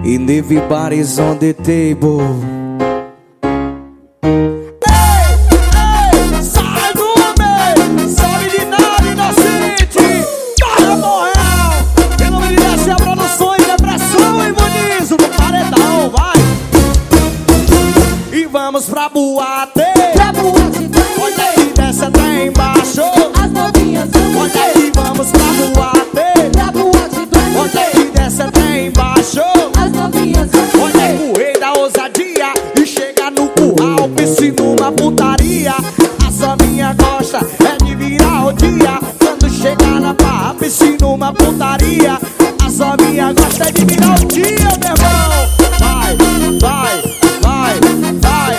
And everybody's on the table. Sai do meio, sabe de nada, inocente. Para morreu. Em nome de Desce a Produções, Depressão e Munizo no paredão, vai. E vamos pra boate. Olha aí, desce até embaixo. As novinhas vão Olha aí, vamos pra boate. Olha aí, desce até embaixo. As novinhas vão Olha aí, o rei da ousadia. E chega no curral, piscina uma putaria. A Saminha gosta é de virar o dia. Quando chegar na barra, piscina uma putaria. A Saminha gosta é de virar o dia, meu irmão. Vai, vai, vai, vai.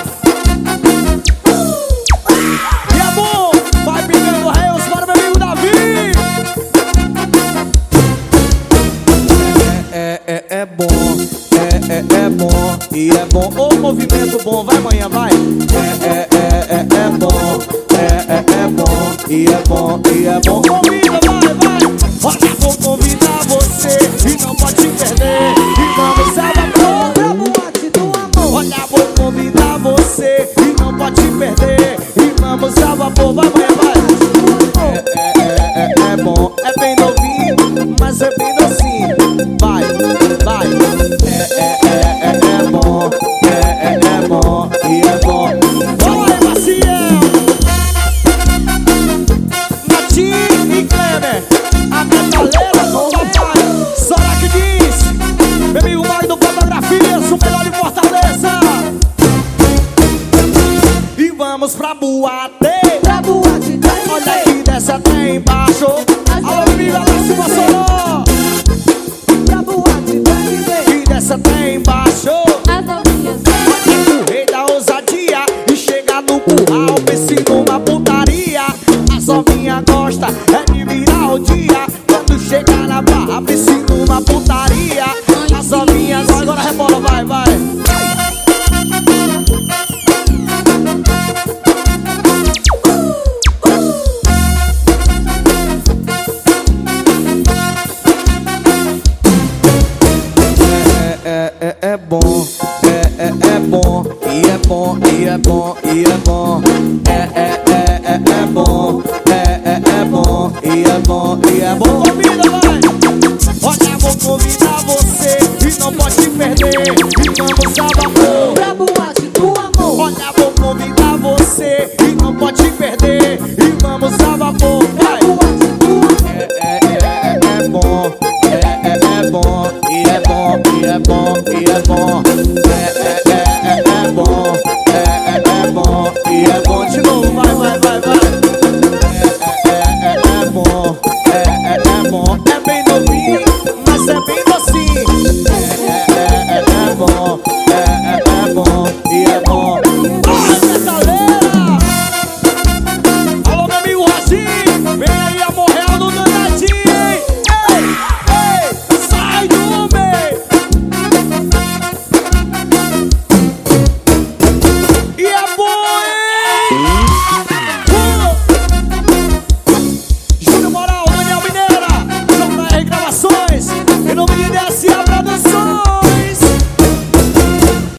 E é bom, vai pingando réus para meu amigo Davi. É bom, é bom, e é bom. Ô movimento bom, vai amanhã, vai. É bom, é bom, e é bom, e é bom. Convida, vai, vai. Olha, vou convidar você e não pode te perder. E vamos abrir pra boate do amor. Olha, vou convidar você e não pode te perder. E vamos ao vapor, vai, vai, vai. É bom, É bem novinho, mas é bem docinho. Vai, vai. é bom, é bom, e é bom. Vai, Maciel. Natinho e Kleber. A metaleira do papai. Sora que diz. Meu amigo Magno Fotografias, o melhor de Fortaleza. E vamos pra boate. Olha aí, desce até embaixo. Alô, amiga da Silva Soró. E desce até embaixo. As novinhas O rei da ousadia. E chega no curral, piscina uma putaria. A Sovinha gosta é de virar o dia. Quando chegar na barra, piscina uma putaria. A Sovinha agora rebola, vai, vai. É bom, é bom, e é bom, e é bom, e é bom. É bom, é bom, e é bom, e é bom. Convida, vai. Olha, vou convidar você e não pode te perder. E vamos ao vapor. pra boate do amor. Olha, vou convidar você e não pode te perder.